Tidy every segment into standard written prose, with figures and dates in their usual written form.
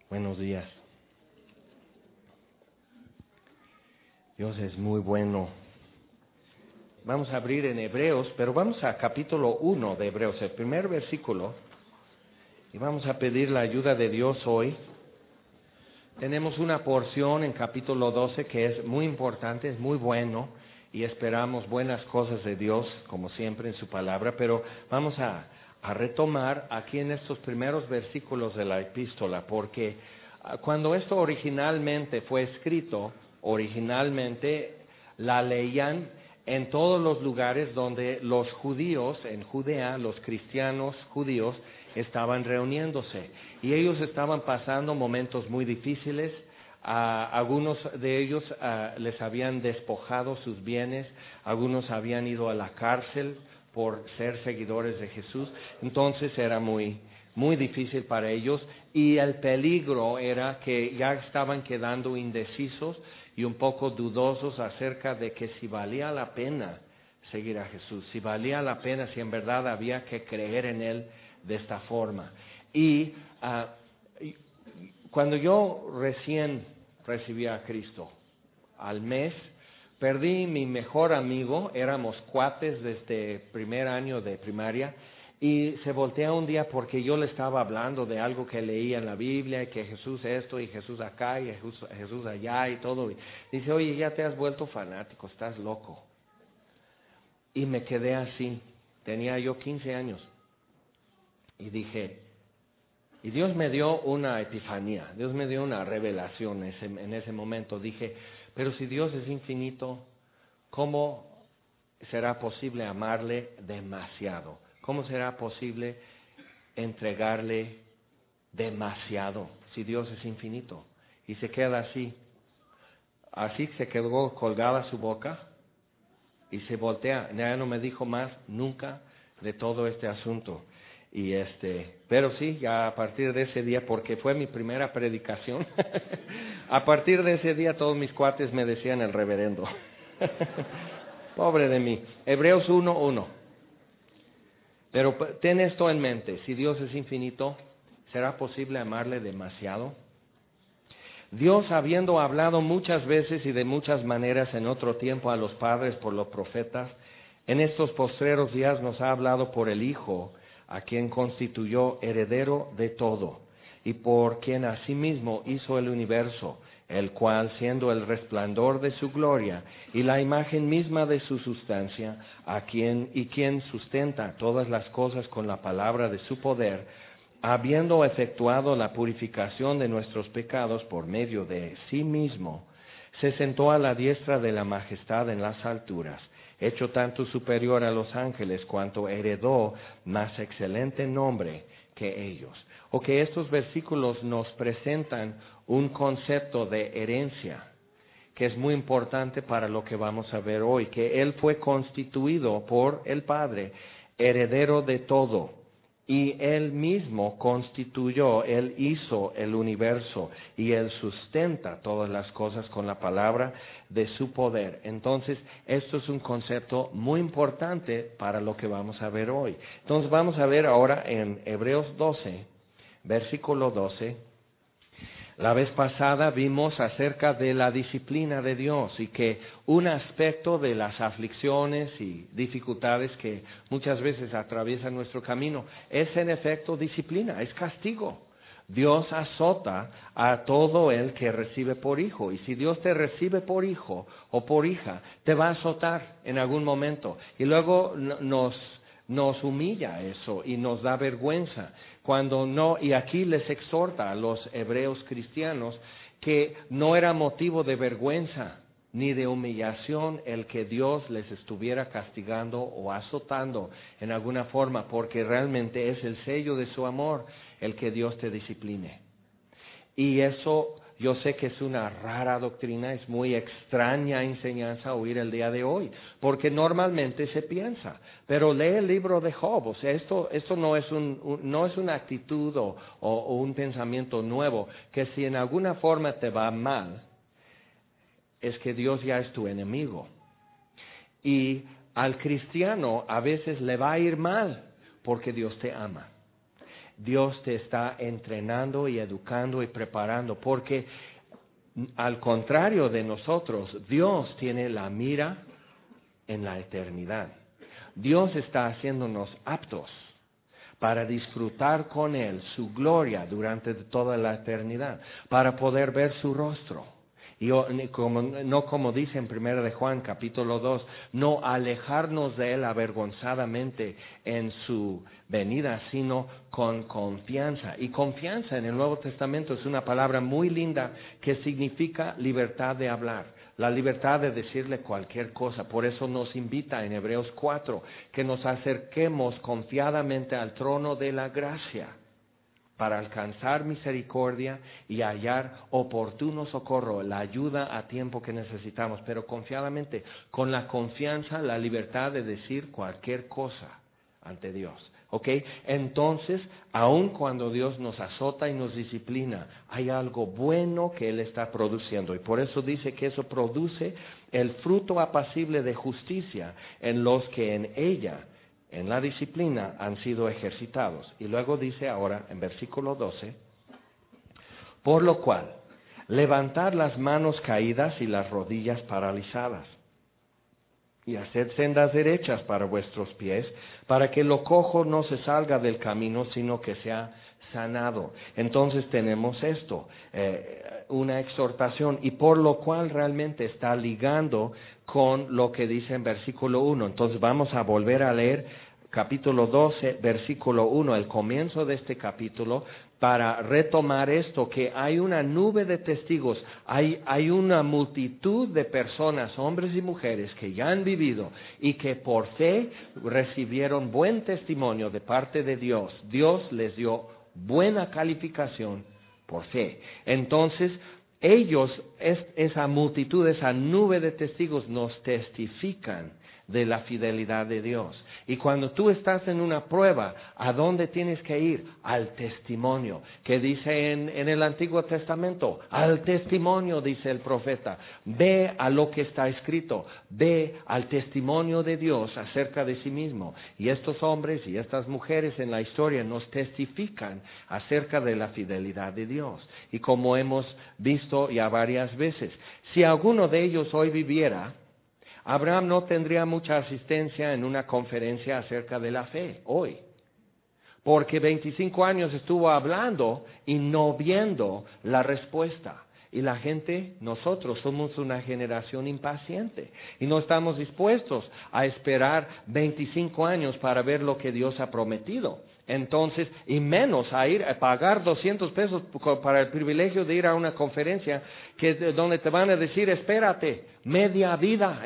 Buenos días. Dios es muy bueno. Vamos a abrir en Hebreos, pero vamos a capítulo 1 de Hebreos, el primer versículo, y vamos a pedir la ayuda de Dios hoy. Tenemos una porción en capítulo 12 que es muy importante, es muy bueno, y esperamos buenas cosas de Dios, como siempre en su palabra, pero vamos a retomar aquí en estos primeros versículos de la epístola, porque cuando esto originalmente fue escrito, originalmente la leían en todos los lugares donde los judíos, en Judea, los cristianos judíos, estaban reuniéndose. Y ellos estaban pasando momentos muy difíciles. Algunos de ellos les habían despojado sus bienes, algunos habían ido a la cárcel por ser seguidores de Jesús. Entonces era muy difícil para ellos, y el peligro era que ya estaban quedando indecisos y un poco dudosos acerca de que si valía la pena seguir a Jesús, si valía la pena, si en verdad había que creer en Él de esta forma. Y cuando yo recién recibí a Cristo, al mes, perdí mi mejor amigo, éramos cuates desde primer año de primaria, y se voltea un día porque yo le estaba hablando de algo que leía en la Biblia, y que Jesús esto, y Jesús acá, y Jesús allá, y todo. Y dice, oye, ya te has vuelto fanático, estás loco. Y me quedé así, tenía yo 15 años. Y dije, y Dios me dio una epifanía, Dios me dio una revelación en ese momento. Dije, pero si Dios es infinito, ¿cómo será posible amarle demasiado? ¿Cómo será posible entregarle demasiado si Dios es infinito? Y se queda así. Así se quedó colgada su boca y se voltea. Ya no me dijo más nunca de todo este asunto. Pero sí, ya a partir de ese día, porque fue mi primera predicación, a partir de ese día todos mis cuates me decían el reverendo. Pobre de mí. Hebreos 1:1. Pero ten esto en mente, si Dios es infinito, ¿será posible amarle demasiado? Dios, habiendo hablado muchas veces y de muchas maneras en otro tiempo a los padres por los profetas, en estos postreros días nos ha hablado por el Hijo, a quien constituyó heredero de todo, y por quien asimismo hizo el universo, el cual, siendo el resplandor de su gloria y la imagen misma de su sustancia, quien sustenta todas las cosas con la palabra de su poder, habiendo efectuado la purificación de nuestros pecados por medio de sí mismo, se sentó a la diestra de la majestad en las alturas, hecho tanto superior a los ángeles cuanto heredó más excelente nombre que ellos. O que estos versículos nos presentan un concepto de herencia que es muy importante para lo que vamos a ver hoy, que Él fue constituido por el Padre, heredero de todo. Y Él mismo constituyó, Él hizo el universo y Él sustenta todas las cosas con la palabra de su poder. Entonces, esto es un concepto muy importante para lo que vamos a ver hoy. Entonces, vamos a ver ahora en Hebreos 12, versículo 12. La vez pasada vimos acerca de la disciplina de Dios y que un aspecto de las aflicciones y dificultades que muchas veces atraviesan nuestro camino es en efecto disciplina, es castigo. Dios azota a todo el que recibe por hijo, y si Dios te recibe por hijo o por hija, te va a azotar en algún momento, y luego nos humilla eso y nos da vergüenza cuando no. Y aquí les exhorta a los hebreos cristianos que no era motivo de vergüenza ni de humillación el que Dios les estuviera castigando o azotando en alguna forma, porque realmente es el sello de su amor el que Dios te discipline. Y eso yo sé que es una rara doctrina, es muy extraña enseñanza oír el día de hoy, porque normalmente se piensa, pero lee el libro de Job. O sea, esto no es una actitud o un pensamiento nuevo, que si en alguna forma te va mal, es que Dios ya es tu enemigo. Y al cristiano a veces le va a ir mal porque Dios te ama. Dios te está entrenando y educando y preparando, porque al contrario de nosotros, Dios tiene la mira en la eternidad. Dios está haciéndonos aptos para disfrutar con Él su gloria durante toda la eternidad, para poder ver su rostro. Y no como dice en 1 de Juan capítulo 2, no alejarnos de Él avergonzadamente en su venida, sino con confianza. Y confianza en el Nuevo Testamento es una palabra muy linda que significa libertad de hablar. La libertad de decirle cualquier cosa. Por eso nos invita en Hebreos 4 que nos acerquemos confiadamente al trono de la gracia para alcanzar misericordia y hallar oportuno socorro, la ayuda a tiempo que necesitamos, pero confiadamente, con la confianza, la libertad de decir cualquier cosa ante Dios. ¿Ok? Entonces, aun cuando Dios nos azota y nos disciplina, hay algo bueno que Él está produciendo. Y por eso dice que eso produce el fruto apacible de justicia en los que en ella, en la disciplina, han sido ejercitados. Y luego dice ahora, en versículo 12, por lo cual, levantad las manos caídas y las rodillas paralizadas, y haced sendas derechas para vuestros pies, para que lo cojo no se salga del camino, sino que sea sanado. Entonces tenemos esto, una exhortación, y por lo cual realmente está ligando con lo que dice en versículo 1. Entonces vamos a volver a leer capítulo 12, versículo 1, el comienzo de este capítulo, para retomar esto, que hay una nube de testigos, hay una multitud de personas, hombres y mujeres, que ya han vivido y que por fe recibieron buen testimonio de parte de Dios. Dios les dio buena calificación por fe. Entonces, ellos, esa multitud, esa nube de testigos nos testifican de la fidelidad de Dios. Y cuando tú estás en una prueba, ¿a dónde tienes que ir? Al testimonio. ¿Qué dice en el Antiguo Testamento? Al testimonio, dice el profeta. Ve a lo que está escrito. Ve al testimonio de Dios acerca de sí mismo. Y estos hombres y estas mujeres en la historia nos testifican acerca de la fidelidad de Dios. Y como hemos visto ya varias veces, si alguno de ellos hoy viviera, Abraham no tendría mucha asistencia en una conferencia acerca de la fe hoy, porque 25 años estuvo hablando y no viendo la respuesta. Y la gente, nosotros somos una generación impaciente y no estamos dispuestos a esperar 25 años para ver lo que Dios ha prometido. Entonces, y menos a ir a pagar 200 pesos para el privilegio de ir a una conferencia donde te van a decir, espérate media vida.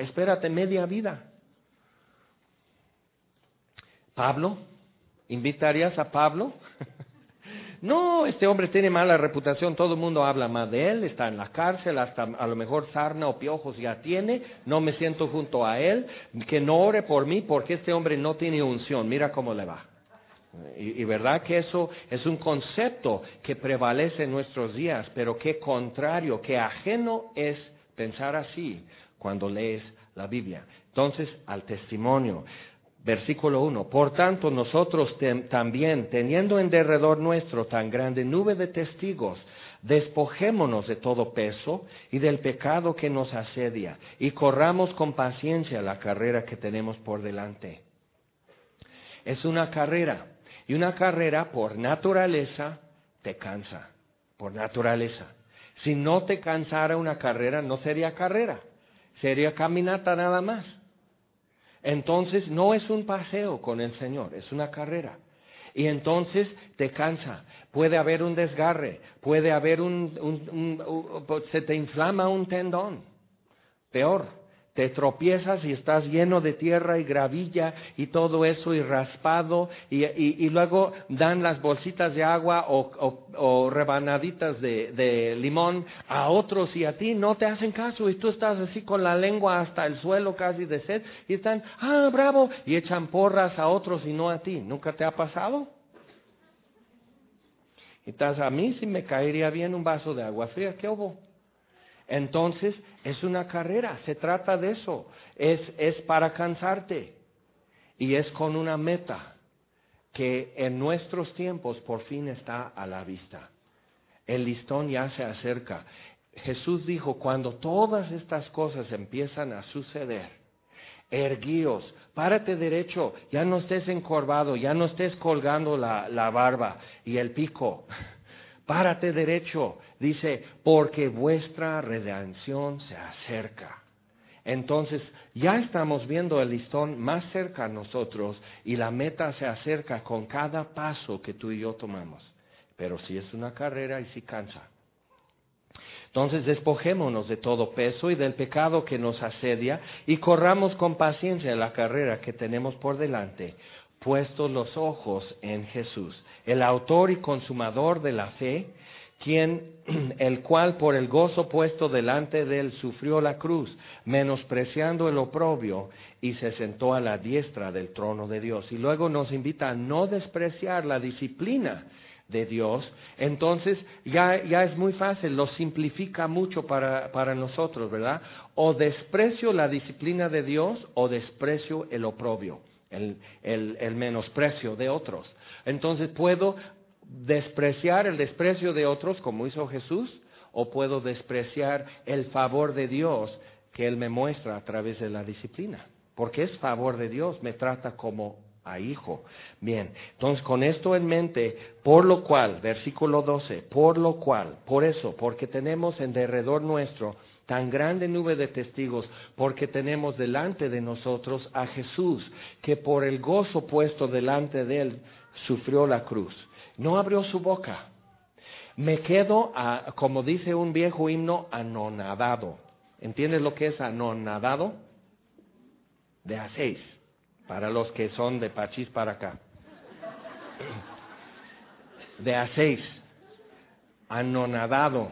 ¿Pablo? ¿Invitarías a Pablo? No, este hombre tiene mala reputación, todo el mundo habla mal de él, está en la cárcel, hasta a lo mejor sarna o piojos ya tiene, no me siento junto a él, que no ore por mí porque este hombre no tiene unción, mira cómo le va. Y verdad que eso es un concepto que prevalece en nuestros días, pero qué contrario, qué ajeno es pensar así cuando lees la Biblia. Entonces, al testimonio. Versículo 1, por tanto nosotros también, teniendo en derredor nuestro tan grande nube de testigos, despojémonos de todo peso y del pecado que nos asedia, y corramos con paciencia la carrera que tenemos por delante. Es una carrera, y una carrera por naturaleza te cansa, por naturaleza. Si no te cansara una carrera, no sería carrera, sería caminata nada más. Entonces no es un paseo con el Señor, es una carrera. Y entonces te cansa, puede haber un desgarre, puede haber se te inflama un tendón, peor. Te tropiezas y estás lleno de tierra y gravilla y todo eso y raspado y luego dan las bolsitas de agua o rebanaditas de limón a otros y a ti no te hacen caso y tú estás así con la lengua hasta el suelo casi de sed y están, bravo, y echan porras a otros y no a ti. ¿Nunca te ha pasado? Entonces a mí sí me caería bien un vaso de agua fría, ¿qué hubo? Entonces, es una carrera, se trata de eso, es para cansarte y es con una meta. que en nuestros tiempos por fin está a la vista. El listón ya se acerca. Jesús dijo, cuando todas estas cosas empiezan a suceder, erguíos, párate derecho, ya no estés encorvado, ya no estés colgando la barba y el pico. Párate derecho, dice, porque vuestra redención se acerca. Entonces, ya estamos viendo el listón más cerca a nosotros y la meta se acerca con cada paso que tú y yo tomamos. Pero sí es una carrera y sí cansa. Entonces, despojémonos de todo peso y del pecado que nos asedia y corramos con paciencia la carrera que tenemos por delante, puestos los ojos en Jesús, el autor y consumador de la fe, el cual por el gozo puesto delante de él sufrió la cruz, menospreciando el oprobio, y se sentó a la diestra del trono de Dios. Y luego nos invita a no despreciar la disciplina de Dios. Entonces ya es muy fácil, lo simplifica mucho para nosotros, ¿verdad? O desprecio la disciplina de Dios o desprecio el oprobio, el menosprecio de otros. Entonces puedo despreciar el desprecio de otros como hizo Jesús, o puedo despreciar el favor de Dios que Él me muestra a través de la disciplina, porque es favor de Dios, me trata como a hijo. Bien, entonces con esto en mente, por lo cual, versículo 12, por eso, porque tenemos en derredor nuestro tan grande nube de testigos, porque tenemos delante de nosotros a Jesús, que por el gozo puesto delante de él sufrió la cruz. No abrió su boca. Me quedo, como dice un viejo himno, anonadado. ¿Entiendes lo que es anonadado? De A6, para los que son de Pachís para acá. De A6, anonadado.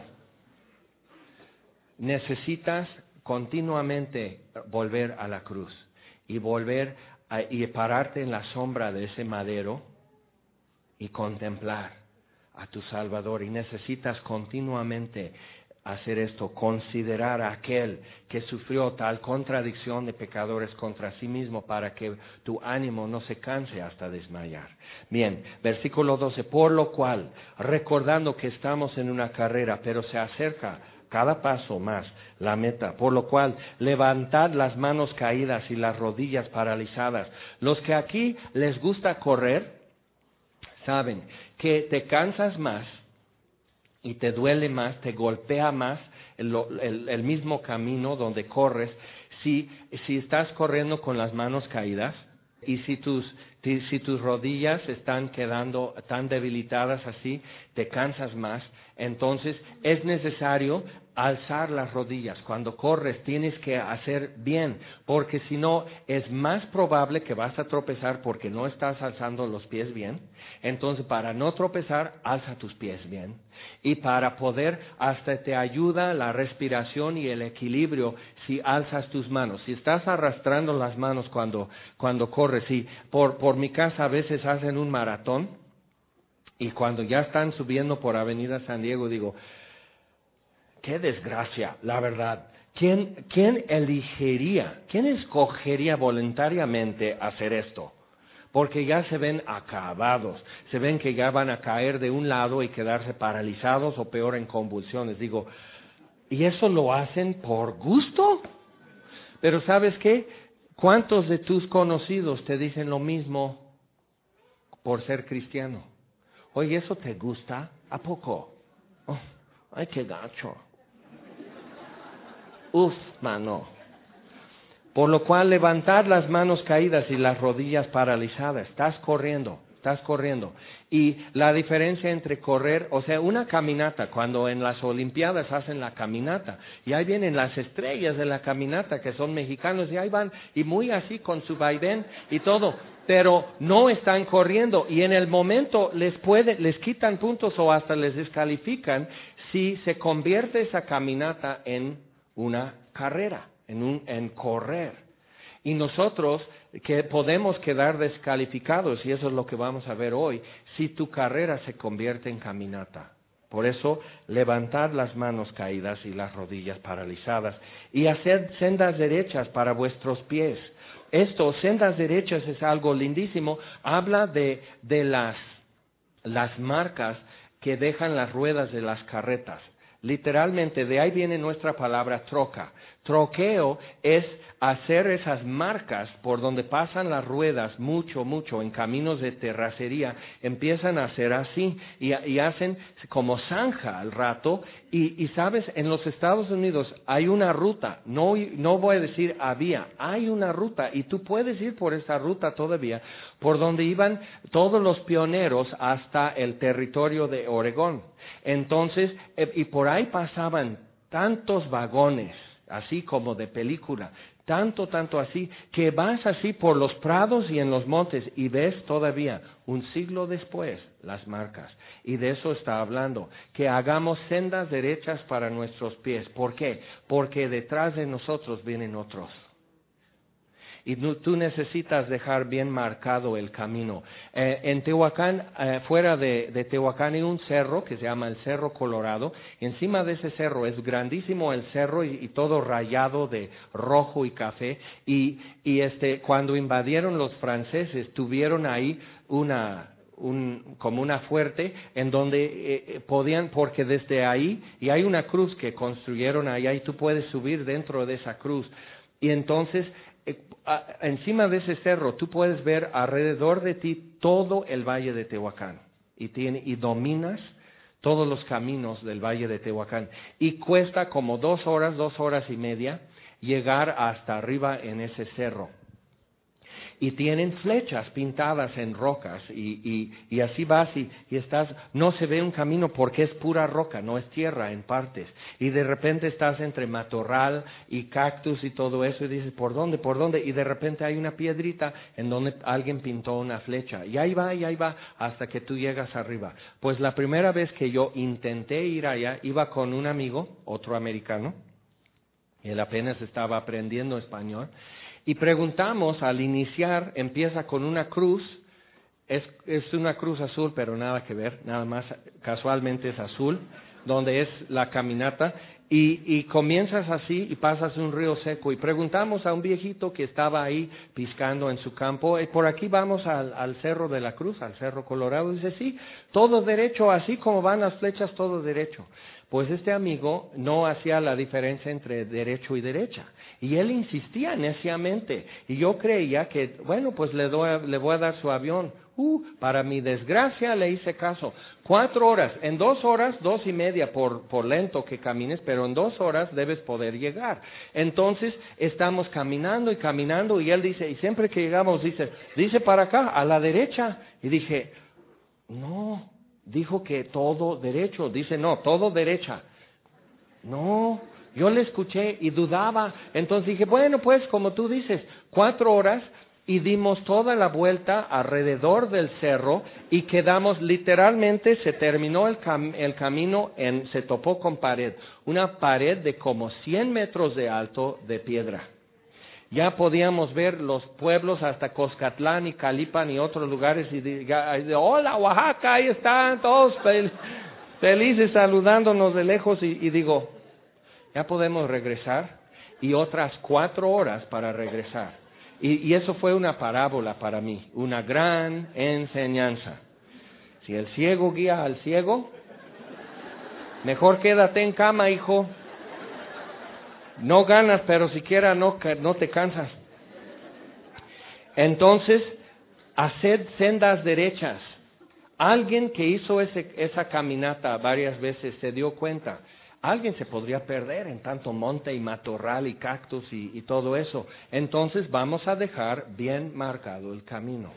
Necesitas continuamente volver a la cruz y y pararte en la sombra de ese madero y contemplar a tu Salvador. Y necesitas continuamente hacer esto, considerar a aquel que sufrió tal contradicción de pecadores contra sí mismo, para que tu ánimo no se canse hasta desmayar. Bien, versículo 12, por lo cual, recordando que estamos en una carrera, pero se acerca cada paso más la meta, por lo cual levantad las manos caídas y las rodillas paralizadas. Los que aquí les gusta correr, saben que te cansas más y te duele más, te golpea más el mismo camino donde corres si estás corriendo con las manos caídas, y si tus rodillas están quedando tan debilitadas así, te cansas más. Entonces es necesario alzar las rodillas. Cuando corres tienes que hacer bien, porque si no es más probable que vas a tropezar porque no estás alzando los pies bien. Entonces, para no tropezar, alza tus pies bien. Y para poder, hasta te ayuda la respiración y el equilibrio si alzas tus manos. Si estás arrastrando las manos cuando corres, y por mi casa a veces hacen un maratón, y cuando ya están subiendo por Avenida San Diego, digo, qué desgracia, la verdad. ¿Quién escogería voluntariamente hacer esto? Porque ya se ven acabados, se ven que ya van a caer de un lado y quedarse paralizados o peor en convulsiones. Digo, ¿y eso lo hacen por gusto? Pero ¿sabes qué? ¿Cuántos de tus conocidos te dicen lo mismo por ser cristiano? Oye, ¿eso te gusta? ¿A poco? Oh, ay, qué gacho. Uf, mano. Por lo cual levantad las manos caídas y las rodillas paralizadas. Estás corriendo. Y la diferencia entre correr, o sea, una caminata, cuando en las Olimpiadas hacen la caminata, y ahí vienen las estrellas de la caminata que son mexicanos, y ahí van, y muy así con su vaivén y todo, pero no están corriendo, y en el momento les quitan puntos o hasta les descalifican si se convierte esa caminata en una carrera, en correr. Y nosotros que podemos quedar descalificados, y eso es lo que vamos a ver hoy, si tu carrera se convierte en caminata. Por eso, levantad las manos caídas y las rodillas paralizadas, y haced sendas derechas para vuestros pies. Esto, sendas derechas, es algo lindísimo. Habla de las marcas que dejan las ruedas de las carretas. Literalmente, de ahí viene nuestra palabra troca. Troqueo es hacer esas marcas por donde pasan las ruedas mucho en caminos de terracería, empiezan a hacer así y hacen como zanja al rato. Y sabes, en los Estados Unidos hay una ruta, no voy a decir hay una ruta y tú puedes ir por esa ruta todavía, por donde iban todos los pioneros hasta el territorio de Oregón. Entonces, y por ahí pasaban tantos vagones, así como de película, tanto así, que vas así por los prados y en los montes y ves todavía, un siglo después, las marcas. Y de eso está hablando, que hagamos sendas derechas para nuestros pies. ¿Por qué? Porque detrás de nosotros vienen otros. Y tú necesitas dejar bien marcado el camino. En Tehuacán, fuera de Tehuacán hay un cerro que se llama el Cerro Colorado. Encima de ese cerro es grandísimo el cerro y todo rayado de rojo y café. Y cuando invadieron los franceses, tuvieron ahí como una fuerte en donde podían, porque desde ahí, y hay una cruz que construyeron ahí tú puedes subir dentro de esa cruz. Y entonces, encima de ese cerro tú puedes ver alrededor de ti todo el valle de Tehuacán y dominas todos los caminos del valle de Tehuacán y cuesta como 2 horas y media llegar hasta arriba en ese cerro. Y tienen flechas pintadas en rocas y así vas y estás, no se ve un camino porque es pura roca, no es tierra en partes. Y de repente estás entre matorral y cactus y todo eso y dices, ¿por dónde? Y de repente hay una piedrita en donde alguien pintó una flecha. Y ahí va hasta que tú llegas arriba. Pues la primera vez que yo intenté ir allá, iba con un amigo, otro americano, y él apenas estaba aprendiendo español. Y preguntamos, al iniciar, empieza con una cruz, es una cruz azul, pero nada que ver, nada más casualmente es azul, donde es la caminata, y comienzas así y pasas un río seco. Y preguntamos a un viejito que estaba ahí piscando en su campo, por aquí vamos al Cerro de la Cruz, al Cerro Colorado. Y dice, sí, todo derecho, así como van las flechas, todo derecho. Pues este amigo no hacía la diferencia entre derecho y derecha. Y él insistía neciamente. Y yo creía que, bueno, pues le voy a dar su avión. Para mi desgracia le hice caso. 4 horas, en 2 horas, 2:30 por lento que camines, pero en 2 horas debes poder llegar. Entonces estamos caminando y él dice, y siempre que llegamos dice para acá, a la derecha. Y dije, no, dijo que todo derecho. Dice, no, todo derecha. No, yo le escuché y dudaba. Entonces dije, bueno, pues como tú dices, 4 horas y dimos toda la vuelta alrededor del cerro y quedamos, literalmente se terminó el camino, se topó con pared, una pared de como 100 metros de alto de piedra. Ya podíamos ver los pueblos hasta Coscatlán y Calipan y otros lugares y hola Oaxaca, ahí están todos felices saludándonos de lejos y digo, ya podemos regresar y otras 4 horas para regresar. Y eso fue una parábola para mí, una gran enseñanza. Si el ciego guía al ciego, mejor quédate en cama, hijo. No ganas, pero siquiera no te cansas. Entonces, haced sendas derechas. Alguien que hizo esa caminata varias veces se dio cuenta. Alguien se podría perder en tanto monte y matorral y cactus y todo eso. Entonces vamos a dejar bien marcado el camino.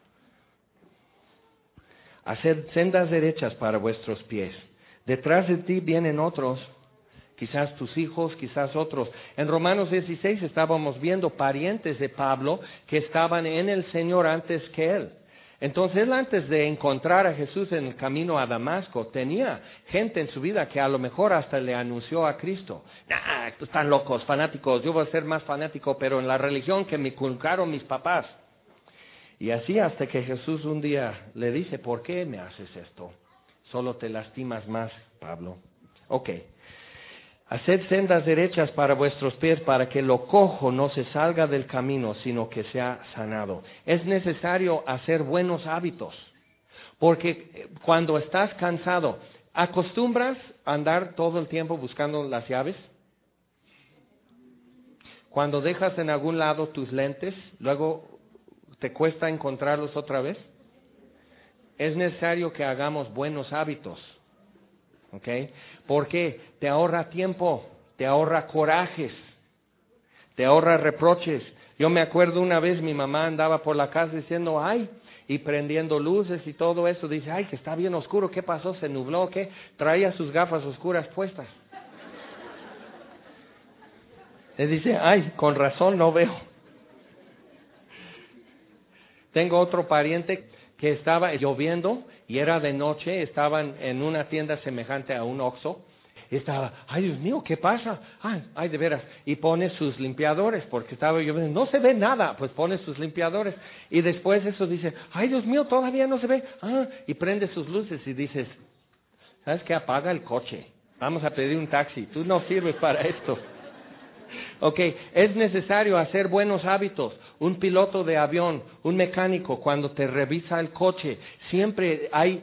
Haced sendas derechas para vuestros pies. Detrás de ti vienen otros, quizás tus hijos, quizás otros. En Romanos 16 estábamos viendo parientes de Pablo que estaban en el Señor antes que él. Entonces él, antes de encontrar a Jesús en el camino a Damasco, tenía gente en su vida que a lo mejor hasta le anunció a Cristo. Están locos, fanáticos, yo voy a ser más fanático, pero en la religión que me inculcaron mis papás. Y así hasta que Jesús un día le dice, ¿por qué me haces esto? Solo te lastimas más, Pablo. Ok. Haced sendas derechas para vuestros pies, para que lo cojo no se salga del camino, sino que sea sanado. Es necesario hacer buenos hábitos, porque cuando estás cansado, ¿acostumbras a andar todo el tiempo buscando las llaves? Cuando dejas en algún lado tus lentes, luego te cuesta encontrarlos otra vez. Es necesario que hagamos buenos hábitos. ¿Ok? Porque te ahorra tiempo, te ahorra corajes, te ahorra reproches. Yo me acuerdo una vez mi mamá andaba por la casa diciendo, ay, y prendiendo luces y todo eso. Dice, ay, que está bien oscuro, ¿qué pasó? ¿Se nubló? ¿Qué? Traía sus gafas oscuras puestas. Le dice, ay, con razón no veo. Tengo otro pariente que estaba lloviendo y era de noche, estaban en una tienda semejante a un Oxxo. Estaba, ay Dios mío, ¿qué pasa? Ay, de veras. Y pone sus limpiadores, porque estaba lloviendo, no se ve nada, pues pone sus limpiadores. Y después eso dice, ay Dios mío, todavía no se ve. Y prende sus luces y dices, ¿sabes qué? Apaga el coche. Vamos a pedir un taxi, tú no sirves para esto. Ok, es necesario hacer buenos hábitos. Un piloto de avión, un mecánico, cuando te revisa el coche, siempre hay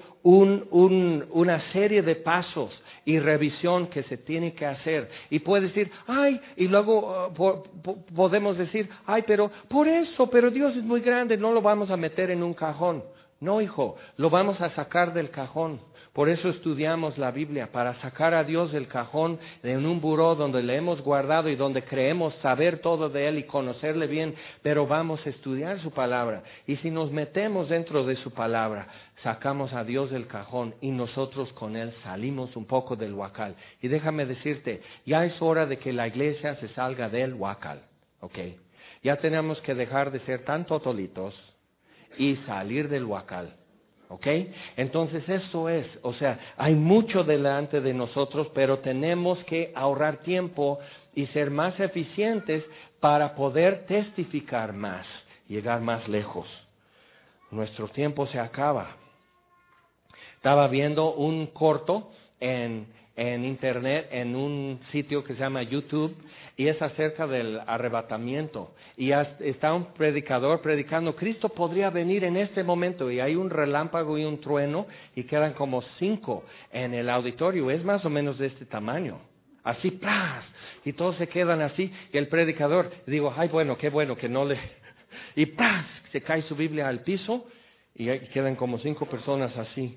una serie de pasos y revisión que se tiene que hacer. Y puedes decir, ay, y luego podemos decir, ay, pero Dios es muy grande, no lo vamos a meter en un cajón. No, hijo, lo vamos a sacar del cajón. Por eso estudiamos la Biblia, para sacar a Dios del cajón en un buró donde le hemos guardado y donde creemos saber todo de Él y conocerle bien, pero vamos a estudiar su palabra. Y si nos metemos dentro de su palabra, sacamos a Dios del cajón y nosotros con Él salimos un poco del huacal. Y déjame decirte, ya es hora de que la iglesia se salga del huacal, ¿ok? Ya tenemos que dejar de ser tan totolitos y salir del huacal. ¿Ok? Entonces eso es, o sea, hay mucho delante de nosotros, pero tenemos que ahorrar tiempo y ser más eficientes para poder testificar más, llegar más lejos. Nuestro tiempo se acaba. Estaba viendo un corto en internet, en un sitio que se llama YouTube, y es acerca del arrebatamiento. Y está un predicador predicando, Cristo podría venir en este momento, y hay un relámpago y un trueno, y quedan como 5 en el auditorio, es más o menos de este tamaño. Así, ¡plas! Y todos se quedan así, y el predicador, digo, ay, bueno, qué bueno que no le... Y ¡plas! Se cae su Biblia al piso, y quedan como 5 personas así.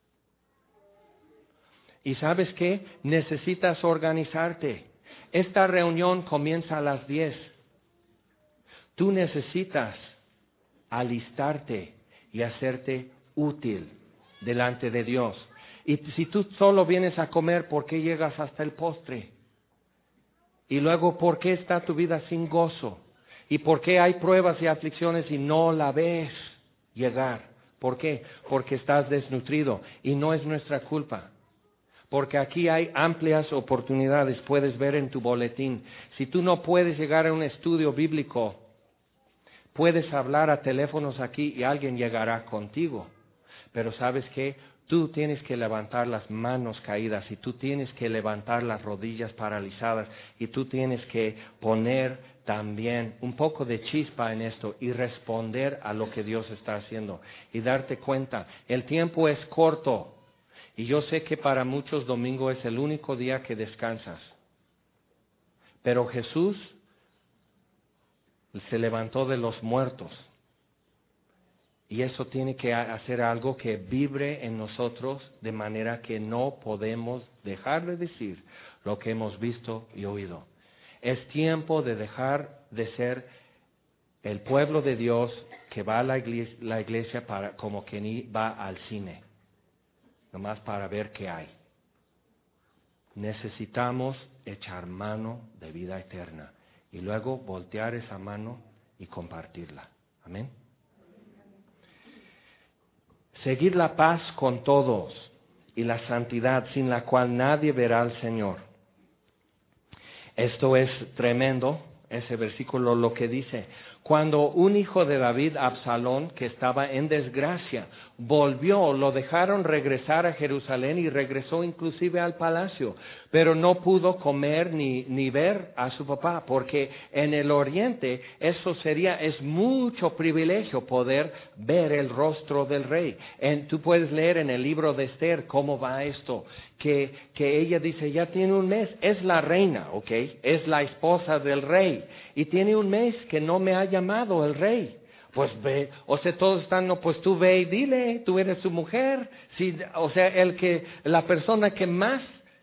¿Y sabes qué? Necesitas organizarte. Esta reunión comienza a las 10. Tú necesitas alistarte y hacerte útil delante de Dios. Y si tú solo vienes a comer, ¿por qué llegas hasta el postre? Y luego, ¿por qué está tu vida sin gozo? ¿Y por qué hay pruebas y aflicciones y no la ves llegar? ¿Por qué? Porque estás desnutrido y no es nuestra culpa. Porque aquí hay amplias oportunidades, puedes ver en tu boletín. Si tú no puedes llegar a un estudio bíblico, puedes hablar a teléfonos aquí y alguien llegará contigo. Pero ¿sabes qué? Tú tienes que levantar las manos caídas y tú tienes que levantar las rodillas paralizadas y tú tienes que poner también un poco de chispa en esto y responder a lo que Dios está haciendo y darte cuenta, el tiempo es corto. Y yo sé que para muchos domingo es el único día que descansas. Pero Jesús se levantó de los muertos. Y eso tiene que hacer algo que vibre en nosotros de manera que no podemos dejar de decir lo que hemos visto y oído. Es tiempo de dejar de ser el pueblo de Dios que va a la iglesia para, como quien va al cine. Nomás para ver qué hay. Necesitamos echar mano de vida eterna y luego voltear esa mano y compartirla. Amén. Seguir la paz con todos y la santidad sin la cual nadie verá al Señor. Esto es tremendo, ese versículo lo que dice. Cuando un hijo de David, Absalón, que estaba en desgracia, volvió, lo dejaron regresar a Jerusalén y regresó inclusive al palacio, pero no pudo comer ni ver a su papá, porque en el oriente es mucho privilegio poder ver el rostro del rey. Tú puedes leer en el libro de Esther cómo va esto, que ella dice, ya tiene un mes, es la reina, ¿ok? Es la esposa del rey, y tiene un mes que no me ha llamado el rey. Pues ve, o sea, todos están, no, pues tú ve y dile, tú eres su mujer. Sí, o sea, la persona que más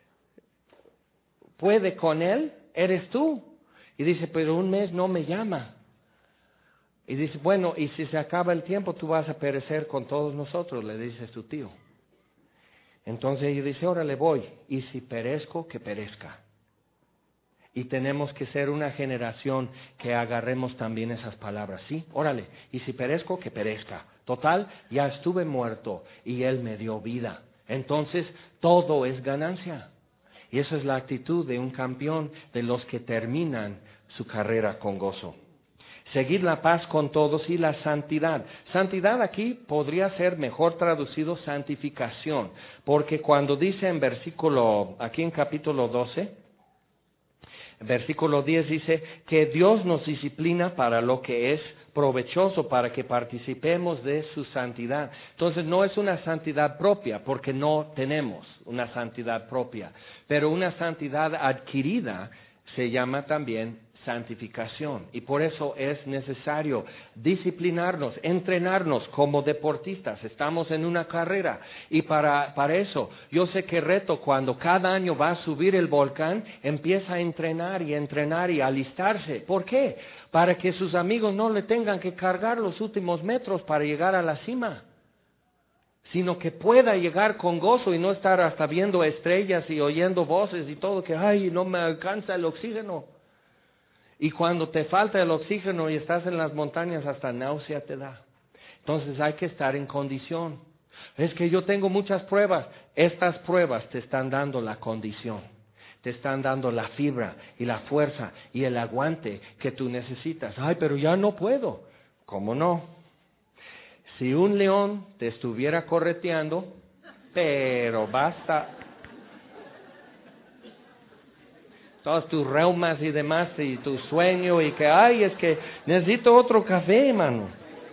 puede con él, eres tú. Y dice, pero un mes no me llama. Y dice, bueno, y si se acaba el tiempo, tú vas a perecer con todos nosotros, le dice su tío. Entonces ella dice, órale voy, y si perezco, que perezca. Y tenemos que ser una generación que agarremos también esas palabras, ¿sí? Órale, y si perezco, que perezca. Total, ya estuve muerto y Él me dio vida. Entonces, todo es ganancia. Y esa es la actitud de un campeón, de los que terminan su carrera con gozo. Seguir la paz con todos y la santidad. Santidad aquí podría ser mejor traducido santificación, porque cuando dice aquí en capítulo 12, versículo 10 dice que Dios nos disciplina para lo que es provechoso, para que participemos de su santidad. Entonces no es una santidad propia, porque no tenemos una santidad propia, pero una santidad adquirida se llama también santificación. Y por eso es necesario disciplinarnos, entrenarnos como deportistas. Estamos en una carrera y para eso yo sé que reto cuando cada año va a subir el volcán, empieza a entrenar y alistarse. ¿Por qué? Para que sus amigos no le tengan que cargar los últimos metros para llegar a la cima, sino que pueda llegar con gozo y no estar hasta viendo estrellas y oyendo voces y todo, que ay, no me alcanza el oxígeno. Y cuando te falta el oxígeno y estás en las montañas, hasta náusea te da. Entonces hay que estar en condición. Es que yo tengo muchas pruebas. Estas pruebas te están dando la condición. Te están dando la fibra y la fuerza y el aguante que tú necesitas. Ay, pero ya no puedo. ¿Cómo no? Si un león te estuviera correteando, pero basta. Todos tus reumas y demás, y tu sueño, y que, ay, es que necesito otro café, hermano.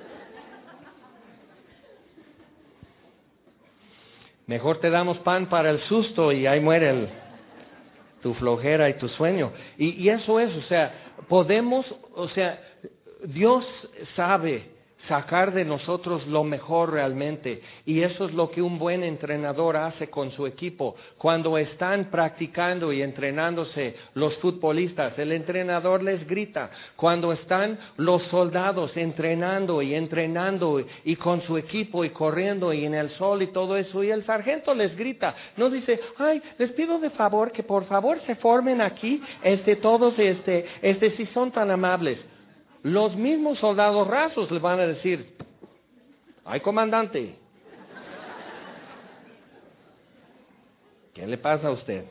Mejor te damos pan para el susto y ahí muere tu flojera y tu sueño. Y eso es, Dios sabe sacar de nosotros lo mejor realmente, y eso es lo que un buen entrenador hace con su equipo. Cuando están practicando y entrenándose los futbolistas, el entrenador les grita. Cuando están los soldados entrenando y con su equipo y corriendo y en el sol y todo eso, y el sargento les grita. No dice, ay, les pido de favor que por favor se formen aquí, todos, si son tan amables. Los mismos soldados rasos le van a decir, ay, comandante, ¿qué le pasa a usted?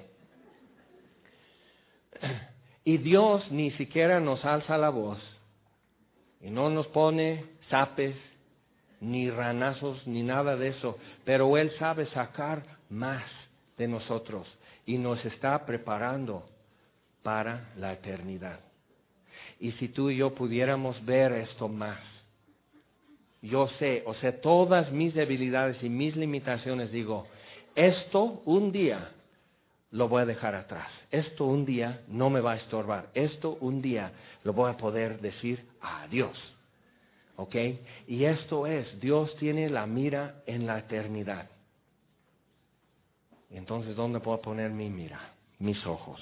Y Dios ni siquiera nos alza la voz y no nos pone zapes, ni ranazos, ni nada de eso, pero Él sabe sacar más de nosotros y nos está preparando para la eternidad. Y si tú y yo pudiéramos ver esto más, yo sé, todas mis debilidades y mis limitaciones, digo, esto un día lo voy a dejar atrás. Esto un día no me va a estorbar. Esto un día lo voy a poder decir adiós. ¿Ok? Y esto es, Dios tiene la mira en la eternidad. Y entonces, ¿dónde puedo poner mi mira? Mis ojos.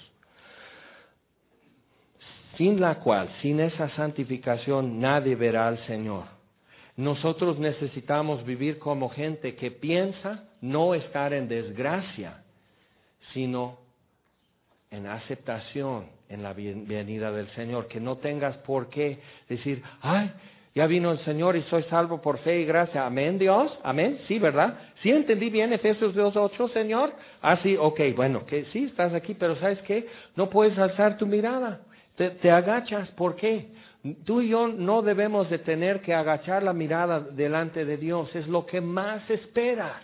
Sin la cual, sin esa santificación, nadie verá al Señor. Nosotros necesitamos vivir como gente que piensa no estar en desgracia, sino en aceptación en la venida del Señor. Que no tengas por qué decir, ay, ya vino el Señor y soy salvo por fe y gracia. Amén, Dios. Amén. Sí, ¿verdad? Sí, entendí bien Efesios 2:8, Señor. Ah, sí, ok, bueno, que sí, estás aquí, pero ¿sabes qué? No puedes alzar tu mirada. Te agachas. ¿Por qué? Tú y yo no debemos de tener que agachar la mirada delante de Dios. Es lo que más esperas.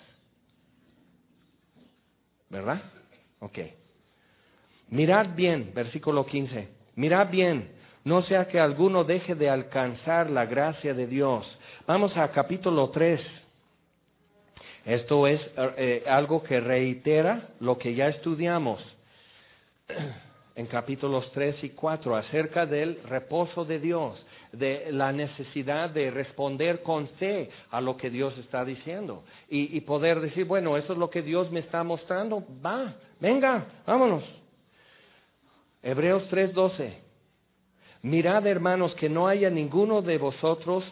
¿Verdad? Ok. Mirad bien, versículo 15. Mirad bien, no sea que alguno deje de alcanzar la gracia de Dios. Vamos a capítulo 3. Esto es algo que reitera lo que ya estudiamos en capítulos 3 y 4 acerca del reposo de Dios, de la necesidad de responder con fe a lo que Dios está diciendo y poder decir, bueno, eso es lo que Dios me está mostrando, venga, vámonos. Hebreos 3:12. Mirad, hermanos, que no haya en ninguno de vosotros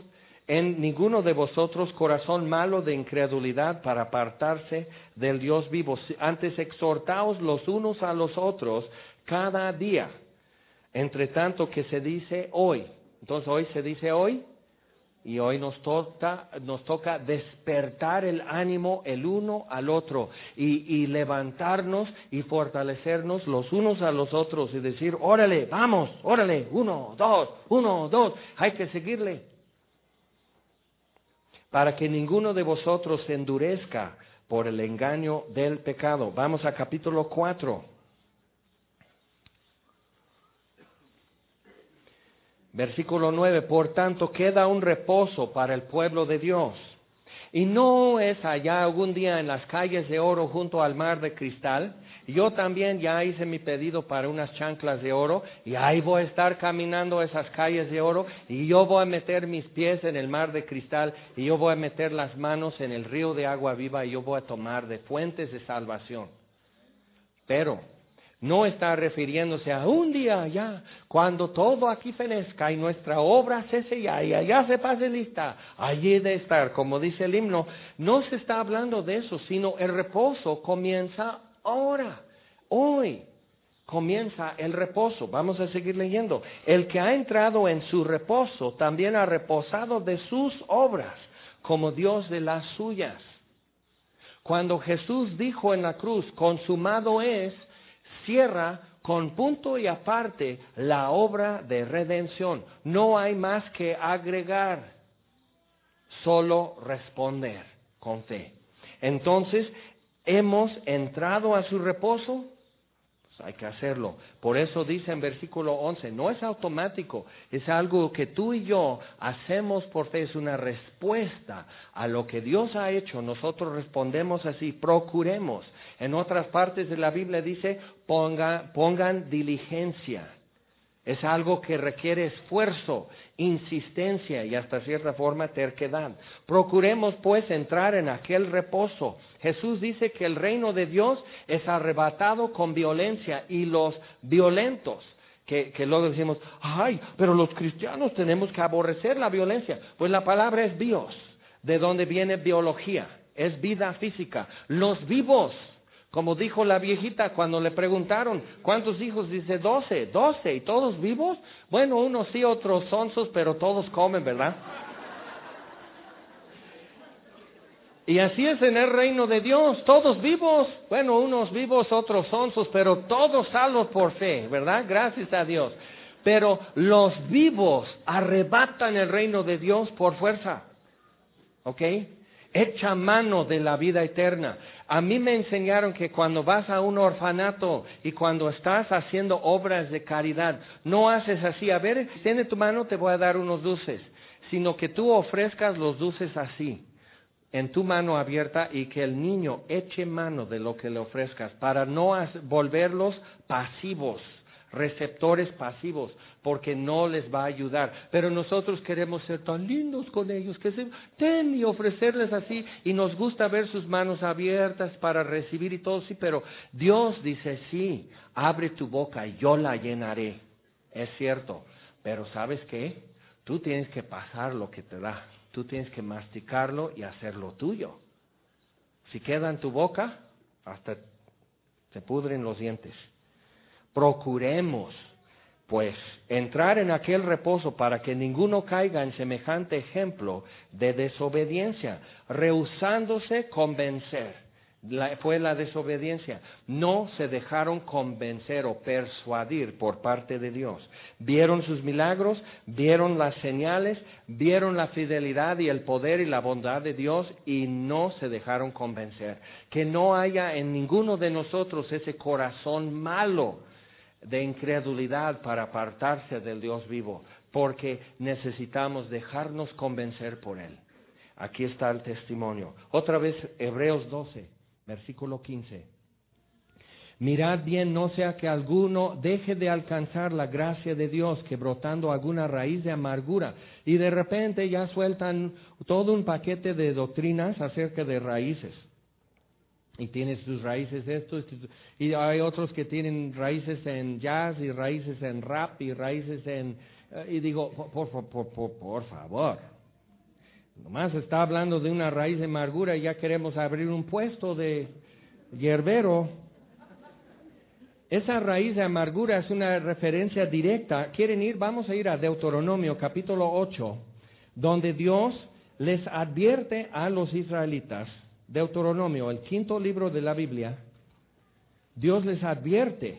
corazón malo de incredulidad para apartarse del Dios vivo. Antes exhortaos los unos a los otros cada día, entre tanto que se dice hoy. Entonces hoy se dice hoy, y hoy nos toca despertar el ánimo el uno al otro y levantarnos y fortalecernos los unos a los otros y decir, órale, vamos, órale, 1, 2, hay que seguirle. Para que ninguno de vosotros se endurezca por el engaño del pecado. Vamos a capítulo 4. Versículo 9, por tanto queda un reposo para el pueblo de Dios. Y no es allá algún día en las calles de oro junto al mar de cristal. Yo también ya hice mi pedido para unas chanclas de oro y ahí voy a estar caminando esas calles de oro y yo voy a meter mis pies en el mar de cristal y yo voy a meter las manos en el río de agua viva y yo voy a tomar de fuentes de salvación. Pero no está refiriéndose a un día ya, cuando todo aquí fenezca y nuestra obra cese ya y allá se pase lista, allí de estar, como dice el himno. No se está hablando de eso, sino el reposo comienza ahora, hoy. Comienza el reposo. Vamos a seguir leyendo. El que ha entrado en su reposo también ha reposado de sus obras, como Dios de las suyas. Cuando Jesús dijo en la cruz, consumado es, cierra con punto y aparte la obra de redención. No hay más que agregar, solo responder con fe. Entonces, ¿hemos entrado a su reposo? Pues hay que hacerlo. Por eso dice en versículo 11, no es automático, es algo que tú y yo hacemos por fe, es una respuesta a lo que Dios ha hecho. Nosotros respondemos así, procuremos. En otras partes de la Biblia dice, pongan diligencia. Es algo que requiere esfuerzo, insistencia y hasta cierta forma terquedad. Procuremos pues entrar en aquel reposo. Jesús dice que el reino de Dios es arrebatado con violencia y los violentos, que luego decimos, ay, pero los cristianos tenemos que aborrecer la violencia. Pues la palabra es bios, de donde viene biología, es vida física. Los vivos, como dijo la viejita cuando le preguntaron, ¿cuántos hijos? Dice 12, ¿y todos vivos? Bueno, unos sí, otros sonsos, pero todos comen, ¿verdad? Y así es en el reino de Dios, todos vivos, bueno, unos vivos, otros sonsos, pero todos salvos por fe, ¿verdad? Gracias a Dios. Pero los vivos arrebatan el reino de Dios por fuerza, ¿ok? Echa mano de la vida eterna. A mí me enseñaron que cuando vas a un orfanato y cuando estás haciendo obras de caridad, no haces así, a ver, extiende tu mano, te voy a dar unos dulces, sino que tú ofrezcas los dulces así, en tu mano abierta, y que el niño eche mano de lo que le ofrezcas para no volverlos pasivos, receptores pasivos, porque no les va a ayudar. Pero nosotros queremos ser tan lindos con ellos, que ten y ofrecerles así, y nos gusta ver sus manos abiertas para recibir y todo, sí, pero Dios dice, sí, abre tu boca y yo la llenaré. Es cierto, pero ¿sabes qué? Tú tienes que pasar lo que te da, tú tienes que masticarlo y hacerlo tuyo. Si queda en tu boca, hasta se pudren los dientes. Procuremos, pues, entrar en aquel reposo para que ninguno caiga en semejante ejemplo de desobediencia, rehusándose convencer. Fue la desobediencia. No se dejaron convencer o persuadir por parte de Dios. Vieron sus milagros, vieron las señales, vieron la fidelidad y el poder y la bondad de Dios y no se dejaron convencer. Que no haya en ninguno de nosotros ese corazón malo de incredulidad para apartarse del Dios vivo, porque necesitamos dejarnos convencer por Él. Aquí está el testimonio. Otra vez, Hebreos 12. Versículo 15. Mirad bien, no sea que alguno deje de alcanzar la gracia de Dios, que brotando alguna raíz de amargura, y de repente ya sueltan todo un paquete de doctrinas acerca de raíces. Y tienes tus raíces esto, y hay otros que tienen raíces en jazz, y raíces en rap, y raíces en... y digo, por favor. Nomás está hablando de una raíz de amargura y ya queremos abrir un puesto de hierbero. Esa raíz de amargura es una referencia directa. ¿Quieren ir? Vamos a ir a Deuteronomio capítulo 8, donde Dios les advierte a los israelitas. Deuteronomio, el 5º libro de la Biblia. Dios les advierte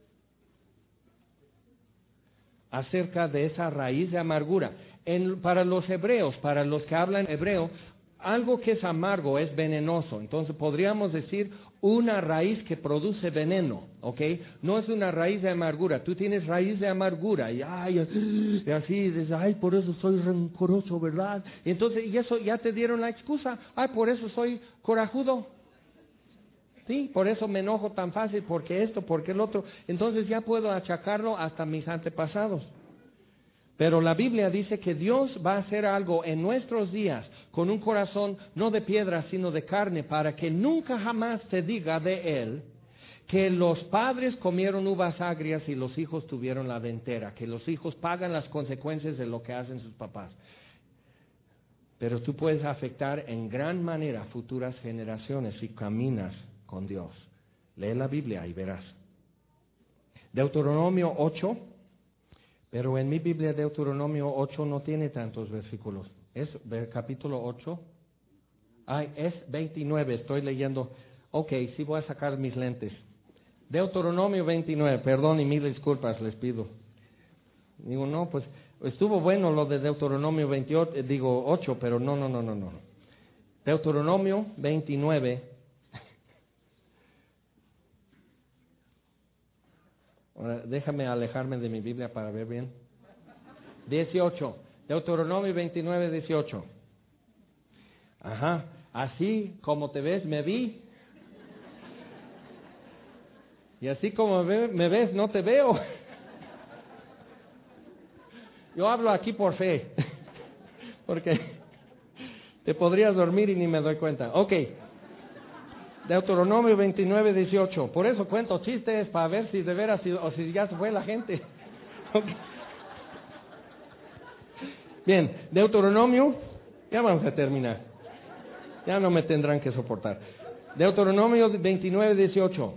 acerca de esa raíz de amargura. Para los hebreos, para los que hablan hebreo, algo que es amargo es venenoso. Entonces podríamos decir una raíz que produce veneno, ¿ok? No es una raíz de amargura. Tú tienes raíz de amargura y así dices, ay, por eso soy rencoroso, ¿verdad? Y entonces, y eso ya te dieron la excusa. Ay, por eso soy corajudo. Sí, por eso me enojo tan fácil, porque esto, porque el otro. Entonces ya puedo achacarlo hasta mis antepasados. Pero la Biblia dice que Dios va a hacer algo en nuestros días con un corazón no de piedra sino de carne, para que nunca jamás se diga de Él que los padres comieron uvas agrias y los hijos tuvieron la dentera, que los hijos pagan las consecuencias de lo que hacen sus papás. Pero tú puedes afectar en gran manera futuras generaciones si caminas con Dios. Lee la Biblia y verás. Deuteronomio 8. Pero en mi Biblia Deuteronomio 8 no tiene tantos versículos. Es capítulo 8. Es 29, estoy leyendo. Ok, sí voy a sacar mis lentes. Deuteronomio 29, perdón y mil disculpas les pido. Digo, no, pues estuvo bueno lo de Deuteronomio 8, pero no. Deuteronomio 29. Ahora, déjame alejarme de mi Biblia para ver bien. 18. Deuteronomio 29, 18. Ajá. Así como te ves, me vi. Y así como me ves, no te veo. Yo hablo aquí por fe. Porque te podrías dormir y ni me doy cuenta. Ok. Deuteronomio 29, 18. Por eso cuento chistes, para ver si de veras o si ya se fue la gente. Okay. Bien, Deuteronomio, ya vamos a terminar. Ya no me tendrán que soportar. Deuteronomio 29, 18.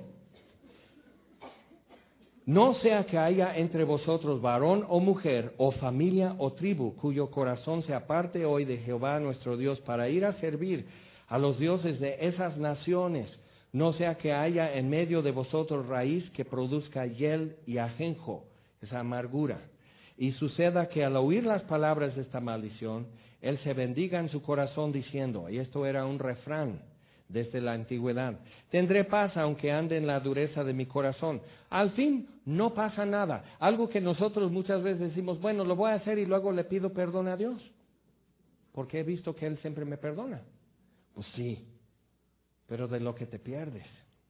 No sea que haya entre vosotros varón o mujer, o familia o tribu, cuyo corazón se aparte hoy de Jehová nuestro Dios para ir a servir a los dioses de esas naciones. No sea que haya en medio de vosotros raíz que produzca hiel y ajenjo, esa amargura. Y suceda que al oír las palabras de esta maldición, él se bendiga en su corazón diciendo, y esto era un refrán desde la antigüedad, tendré paz aunque ande en la dureza de mi corazón. Al fin no pasa nada. Algo que nosotros muchas veces decimos, bueno, lo voy a hacer y luego le pido perdón a Dios, porque he visto que Él siempre me perdona. Pues sí, pero de lo que te pierdes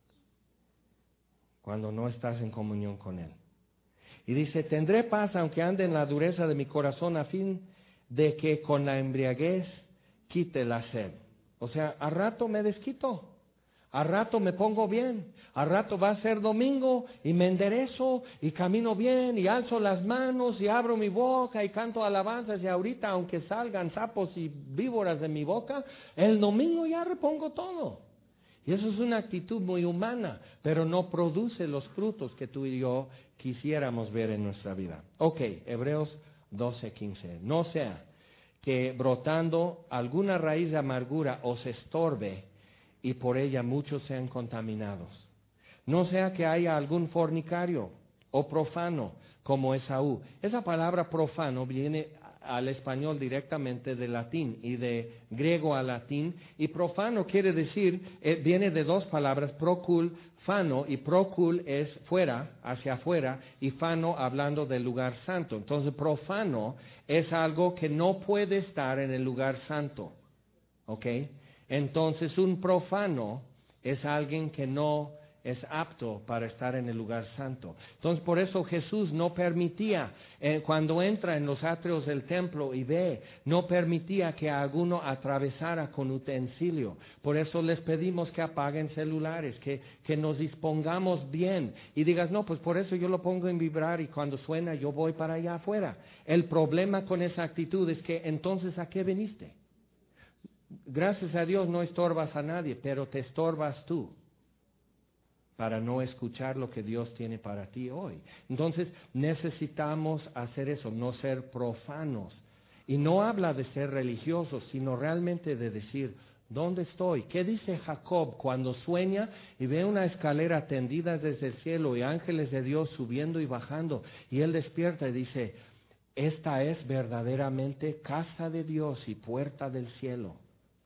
cuando no estás en comunión con Él. Y dice, tendré paz aunque ande en la dureza de mi corazón, a fin de que con la embriaguez quite la sed. O sea, a rato me desquito, a rato me pongo bien, a rato va a ser domingo y me enderezo y camino bien y alzo las manos y abro mi boca y canto alabanzas, y ahorita aunque salgan sapos y víboras de mi boca, el domingo ya repongo todo. Y eso es una actitud muy humana, pero no produce los frutos que tú y yo quisiéramos ver en nuestra vida. Ok, Hebreos 12:15. No sea que brotando alguna raíz de amargura os estorbe y por ella muchos sean contaminados. No sea que haya algún fornicario o profano como Esaú. Esa palabra profano viene al español directamente del latín y de griego al latín. Y profano quiere decir, viene de dos palabras, procul, fano, y procul es fuera, hacia afuera, y fano hablando del lugar santo. Entonces profano es algo que no puede estar en el lugar santo. ¿Ok? Entonces un profano es alguien que no es apto para estar en el lugar santo. Entonces por eso Jesús no permitía, cuando entra en los atrios del templo y ve, no permitía que alguno atravesara con utensilio. Por eso les pedimos que apaguen celulares, que nos dispongamos bien y digas, no, pues por eso yo lo pongo en vibrar y cuando suena yo voy para allá afuera. El problema con esa actitud es que entonces ¿a qué viniste? Gracias a Dios no estorbas a nadie, pero te estorbas tú para no escuchar lo que Dios tiene para ti hoy. Entonces necesitamos hacer eso, no ser profanos. Y no habla de ser religiosos, sino realmente de decir, ¿dónde estoy? ¿Qué dice Jacob cuando sueña y ve una escalera tendida desde el cielo y ángeles de Dios subiendo y bajando? Y él despierta y dice, esta es verdaderamente casa de Dios y puerta del cielo.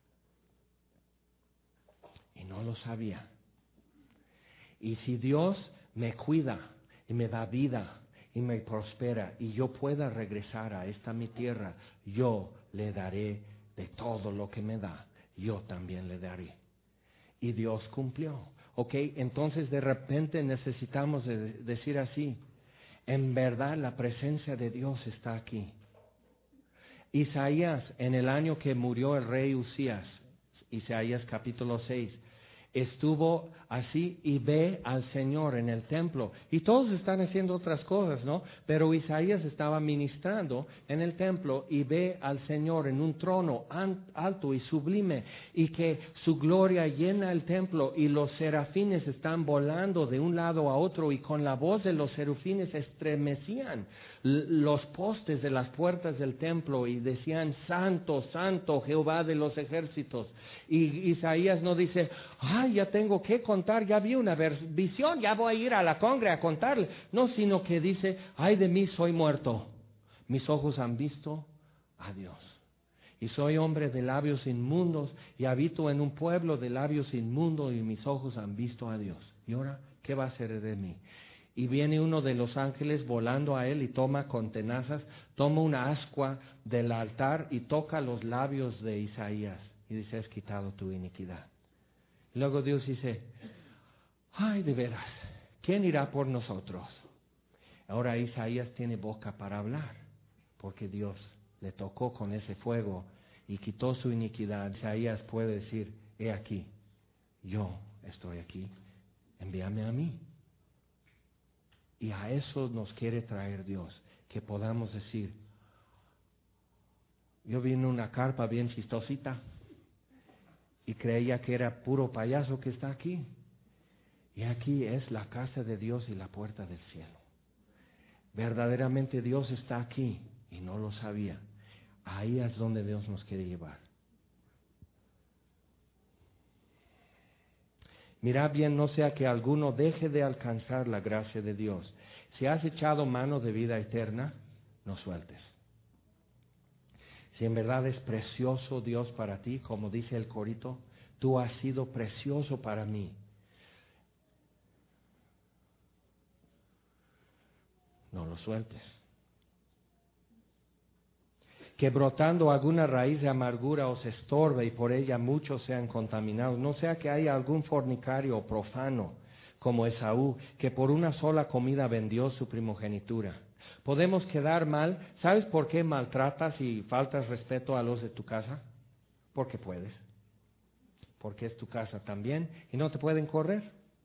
Y no lo sabía. Y si Dios me cuida y me da vida y me prospera y yo pueda regresar a esta mi tierra, yo le daré de todo lo que me da, yo también le daré. Y Dios cumplió. ¿Ok? Entonces de repente necesitamos decir así, en verdad la presencia de Dios está aquí. Isaías, en el año que murió el rey Usías, Isaías capítulo 6, estuvo así y ve al Señor en el templo. Y todos están haciendo otras cosas, ¿no? Pero Isaías estaba ministrando en el templo y ve al Señor en un trono alto y sublime y que su gloria llena el templo y los serafines están volando de un lado a otro y con la voz de los serafines estremecían los postes de las puertas del templo y decían, Santo, Santo, Jehová de los ejércitos. Y Isaías no dice, ay, ya tengo que contar, ya vi una visión, ya voy a ir a la congre a contarle. No, sino que dice, ay de mí soy muerto, mis ojos han visto a Dios. Y soy hombre de labios inmundos y habito en un pueblo de labios inmundos y mis ojos han visto a Dios. ¿Y ahora qué va a hacer de mí? Y viene uno de los ángeles volando a él y toma con tenazas, toma una ascua del altar y toca los labios de Isaías. Y dice, has quitado tu iniquidad. Y luego Dios dice, ay de veras, ¿quién irá por nosotros? Ahora Isaías tiene boca para hablar, porque Dios le tocó con ese fuego y quitó su iniquidad. Isaías puede decir, he aquí, yo estoy aquí, envíame a mí. Y a eso nos quiere traer Dios, que podamos decir, yo vi en una carpa bien chistosita y creía que era puro payaso que está aquí. Y aquí es la casa de Dios y la puerta del cielo. Verdaderamente Dios está aquí y no lo sabía. Ahí es donde Dios nos quiere llevar. Mirad bien, no sea que alguno deje de alcanzar la gracia de Dios. Si has echado mano de vida eterna, no sueltes. Si en verdad es precioso Dios para ti, como dice el corito, tú has sido precioso para mí. No lo sueltes. Que brotando alguna raíz de amargura os estorbe y por ella muchos sean contaminados. No sea que haya algún fornicario o profano como Esaú, que por una sola comida vendió su primogenitura. Podemos quedar mal. ¿Sabes por qué maltratas y faltas respeto a los de tu casa? Porque puedes. Porque es tu casa también y no te pueden correr.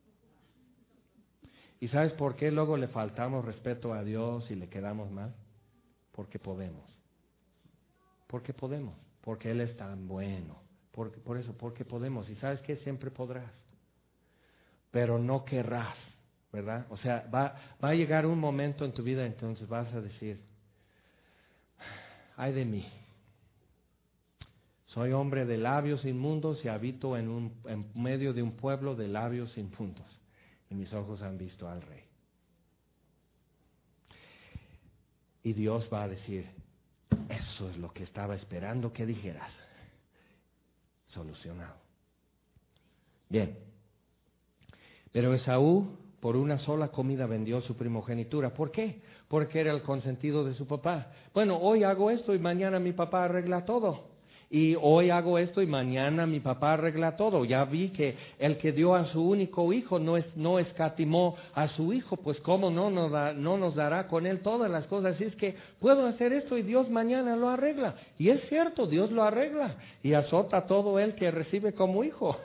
¿Y sabes por qué luego le faltamos respeto a Dios y le quedamos mal? Porque podemos. Porque podemos, porque Él es tan bueno, por eso, porque podemos. Y sabes que siempre podrás, pero no querrás, ¿verdad? O sea, va a llegar un momento en tu vida, entonces vas a decir, ay de mí, Soy hombre de labios inmundos y habito en medio de un pueblo de labios inmundos. Y mis ojos han visto al Rey. Y Dios va a decir, eso es lo que estaba esperando que dijeras. Solucionado. Bien. Pero Esaú, por una sola comida, vendió su primogenitura. ¿Por qué? Porque era el consentido de su papá. Bueno, hoy hago esto y mañana mi papá arregla todo. Y hoy hago esto y mañana mi papá arregla todo. Ya vi que el que dio a su único hijo no escatimó a su hijo, pues cómo no nos dará con él todas las cosas. Así es que puedo hacer esto y Dios mañana lo arregla. Y es cierto, Dios lo arregla y azota a todo el que recibe como hijo.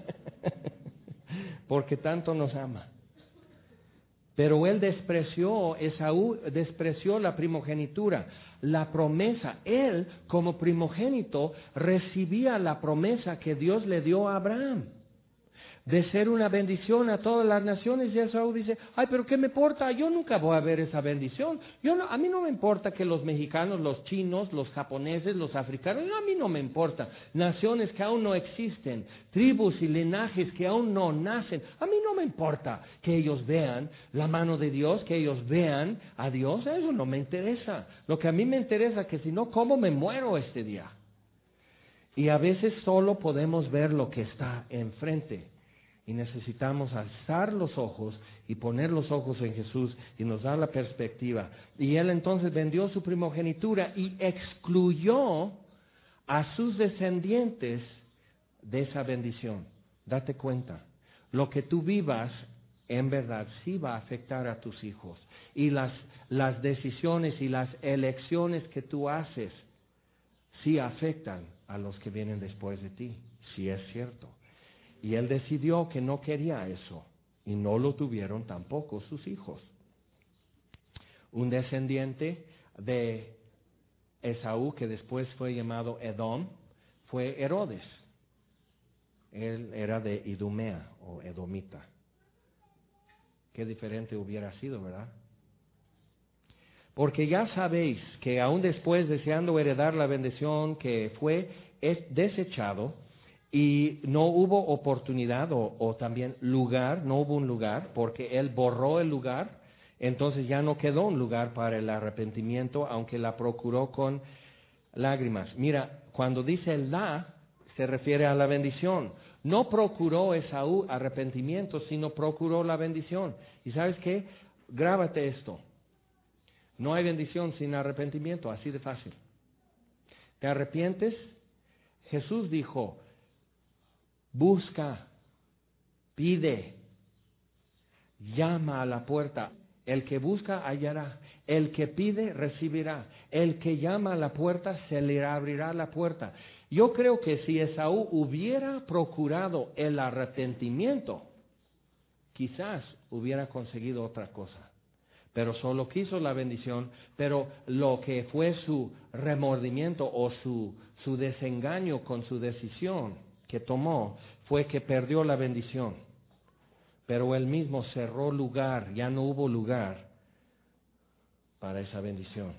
Porque tanto nos ama. Pero Esaú despreció la primogenitura, la promesa. Él, como primogénito, recibía la promesa que Dios le dio a Abraham, de ser una bendición a todas las naciones. Y Esaú dice, ay, pero ¿qué me importa? Yo nunca voy a ver esa bendición. A mí no me importa que los mexicanos, los chinos, los japoneses, los africanos, a mí no me importa. Naciones que aún no existen, tribus y linajes que aún no nacen. A mí no me importa que ellos vean la mano de Dios, que ellos vean a Dios. Eso no me interesa. Lo que a mí me interesa es que si no, ¿cómo me muero este día? Y a veces solo podemos ver lo que está enfrente. Y necesitamos alzar los ojos y poner los ojos en Jesús y nos da la perspectiva. Y él entonces vendió su primogenitura y excluyó a sus descendientes de esa bendición. Date cuenta, lo que tú vivas en verdad sí va a afectar a tus hijos. Y las decisiones y las elecciones que tú haces sí afectan a los que vienen después de ti. Sí es cierto. Y él decidió que no quería eso, y no lo tuvieron tampoco sus hijos. Un descendiente de Esaú, que después fue llamado Edom, fue Herodes. Él era de Idumea o Edomita. Qué diferente hubiera sido, ¿verdad? Porque ya sabéis que aún después, deseando heredar la bendición que fue, es desechado. Y no hubo oportunidad o también lugar, no hubo un lugar, porque él borró el lugar, entonces ya no quedó un lugar para el arrepentimiento, aunque la procuró con lágrimas. Mira, cuando dice la, se refiere a la bendición. No procuró Esaú arrepentimiento, sino procuró la bendición. ¿Y sabes qué? Grábate esto. No hay bendición sin arrepentimiento, así de fácil. ¿Te arrepientes? Jesús dijo, busca, pide, llama a la puerta. El que busca hallará, el que pide recibirá, el que llama a la puerta se le abrirá la puerta. Yo creo que si Esaú hubiera procurado el arrepentimiento, quizás hubiera conseguido otra cosa. Pero solo quiso la bendición, pero lo que fue su remordimiento o su desengaño con su decisión que tomó fue que perdió la bendición, pero él mismo cerró lugar, ya no hubo lugar para esa bendición.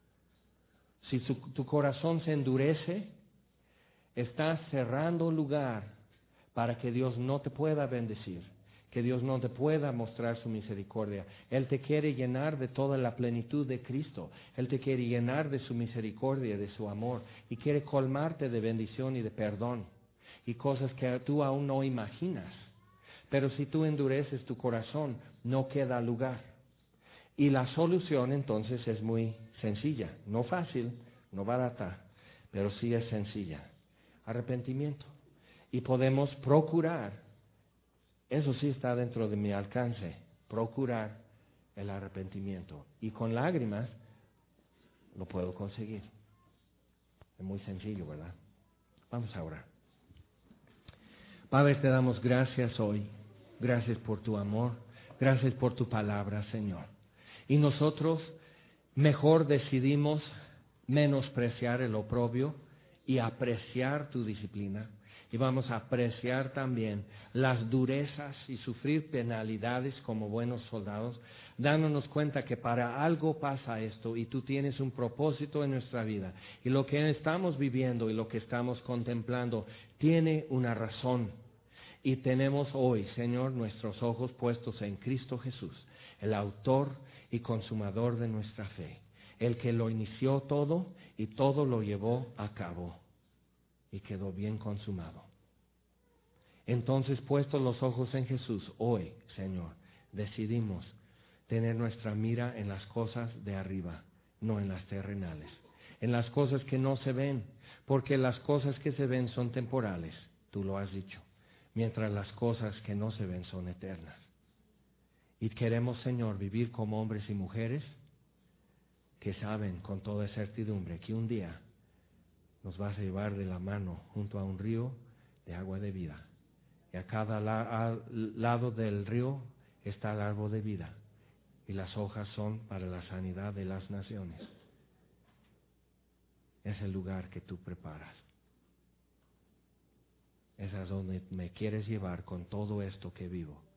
Si tu corazón se endurece, estás cerrando lugar para que Dios no te pueda bendecir, que Dios no te pueda mostrar su misericordia. Él te quiere llenar de toda la plenitud de Cristo. Él te quiere llenar de su misericordia, de su amor, y quiere colmarte de bendición y de perdón y cosas que tú aún no imaginas. Pero si tú endureces tu corazón, no queda lugar. Y la solución entonces es muy sencilla, no fácil, no barata, pero sí es sencilla. Arrepentimiento. Y podemos procurar, eso sí está dentro de mi alcance, procurar el arrepentimiento. Y con lágrimas lo puedo conseguir. Es muy sencillo, ¿verdad? Vamos a orar. Padre, te damos gracias hoy. Gracias por tu amor. Gracias por tu palabra, Señor. Y nosotros mejor decidimos menospreciar el oprobio y apreciar tu disciplina. y vamos a apreciar también las durezas y sufrir penalidades como buenos soldados, dándonos cuenta que para algo pasa esto y tú tienes un propósito en nuestra vida. Y lo que estamos viviendo y lo que estamos contemplando tiene una razón. Y tenemos hoy, Señor, nuestros ojos puestos en Cristo Jesús, el autor y consumador de nuestra fe, el que lo inició todo y todo lo llevó a cabo y quedó bien consumado. Entonces, puestos los ojos en Jesús, hoy, Señor, decidimos tener nuestra mira en las cosas de arriba, no en las terrenales, en las cosas que no se ven, porque las cosas que se ven son temporales, tú lo has dicho, mientras las cosas que no se ven son eternas. Y queremos, Señor, vivir como hombres y mujeres que saben con toda certidumbre que un día nos vas a llevar de la mano junto a un río de agua de vida. Y a cada lado del río está el árbol de vida. Y las hojas son para la sanidad de las naciones. Es el lugar que tú preparas. Es a donde me quieres llevar con todo esto que vivo.